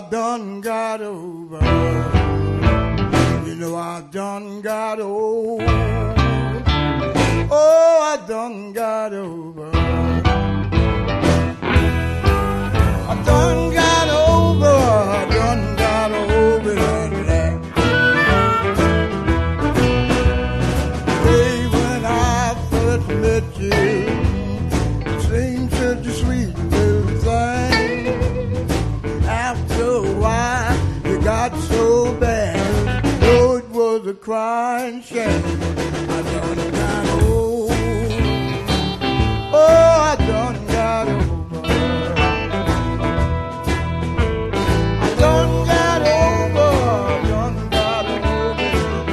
done got over. You know I done got old. Oh, I done got over. I done got over. I done got over that. Day when I first met you, seemed such a sweet little thing. After a while, it got so bad. Oh, it was a crying shame. I done got old. Oh, I done got over. I done got over. I done got over.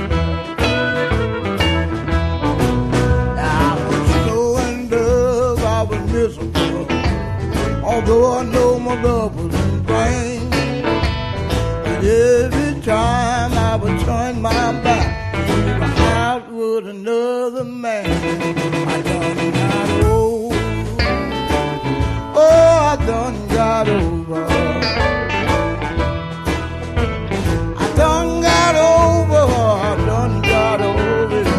I was so in love, I was miserable. Although I know my love was in vain. But every time I would turn my back, out with another man. I done got old. Oh, I done got over. I done got over. I done got over that.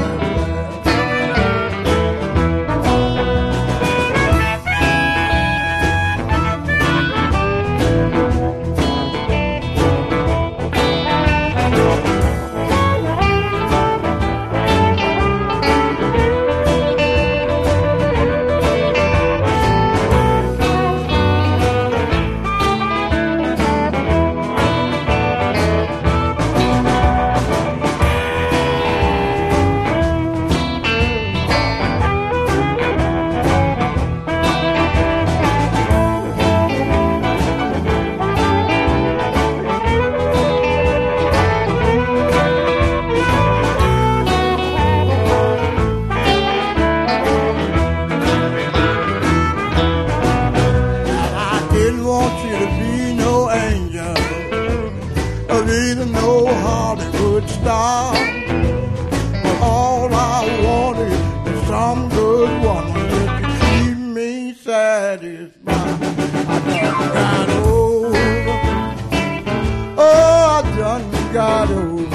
Either no Hollywood star, but all I wanted was some good woman that could keep me satisfied. I done got over. Oh, I done got over.